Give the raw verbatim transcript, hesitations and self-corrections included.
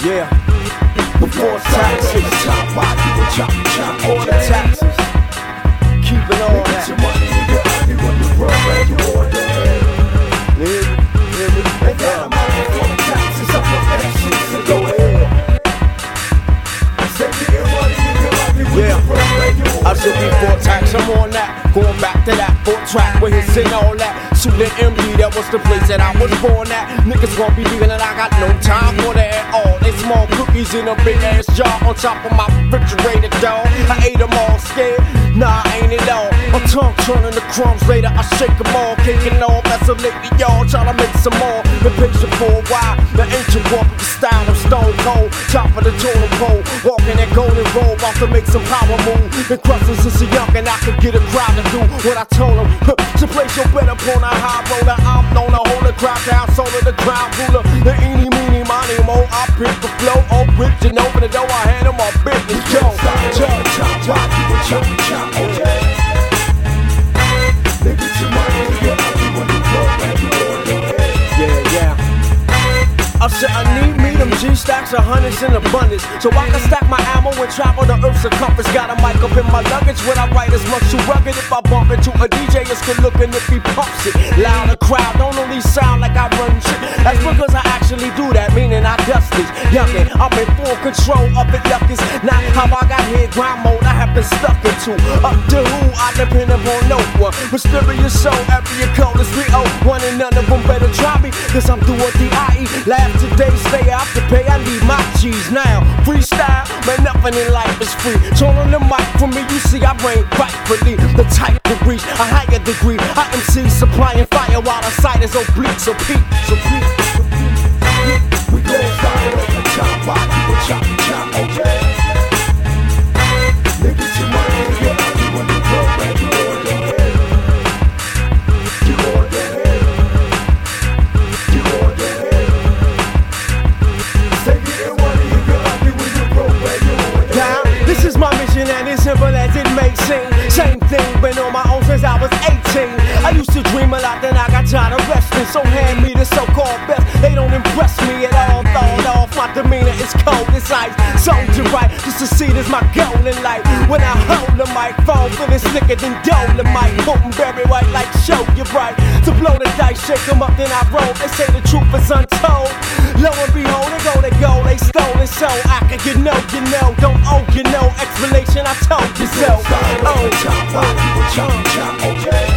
Yeah. Before taxes, all the taxes, keeping all that. Yeah, I said before tax, I'm on that. Going back to that foot track with his and all that. Suited M D, that was the place that I was born at. Niggas won't be thinking that I got no time for that at all. They small cookies in a big ass jar on top of my refrigerator, dog. I ate them all scared, nah, ain't it all. My tongue turning the crumbs later, I shake them all. Caking off, that's a lately, y'all. Tryna make some more. Been patient for a while. The ancient walk with the style of stone cold. Top of the totem pole, walking that golden road, about to make some power move. Been crusting since a young and I could get a crowd to do what I told them. To place your bet upon a high roller, I'm known to hold the crowd down, soul of the crowd ruler. The eeny, meeny, miny, mo, I pick the flow, oh, rich and over the dough, I hand them my business, Joe. Chop, chop, chop, chop, chop, okay. Nigga, your money, yeah, yeah. I said I need me them G-stacks of hundreds in abundance, so I can stack my ammo and travel the earth's circumference. Got a mic up in my luggage when I write as much too rugged. If I bump into a D J, it's good looking if he pumps it. Loud, the crowd don't only sound like I run shit. That's because I actually do that, meaning I dust this. Yuckin', I'm in full control of the yuckins. Not how I got here, grind mode I have been stuck into. Up to who, I depend upon no one. Mysterious soul, every code is three oh one and none of them better try me, cause I'm through a D I E. Laugh today, stay out to pay, I need my cheese now. Freestyle, man, nothing in life is free. Turn on the mic for me, you see I reign rightfully. The type to reach a higher degree. I M C supplying fire while the sight is oblique. So peep, so peep, so peep. We gon' start it on the top, why you a chop, chop, okay? Niggas, your money, your money, when you go back, you on your head. You on your head. You on your head. Say you get money, you get money, when you go back, you on your head. Now, this is my mission and it's simple as it may seem. Same thing, been on my own since I was eighteen. I used to dream a lot, then I got tired of resting. So hand me the so-called best, they don't impress me at all. Thawed off, my demeanor is cold, it's ice. Soldier right, just to see this my goal in life. When I hold the microphone, feeling slicker than Dolomite. Potent very white like show you right. To blow the dice, shake them up, then I roll. They say the truth is untold. Lo and behold, they go, they go, they stole it. So I can, you know, you know, don't owe you no explanation, I told you so. Oh, chop, chop, chop, okay.